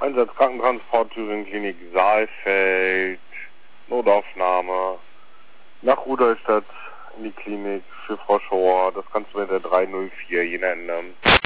Einsatz Krankentransport Thüringen Klinik Saalfeld, Notaufnahme, nach Rudolstadt in die Klinik für Frau Schauer. Das kannst du mit der 304 hier nennen.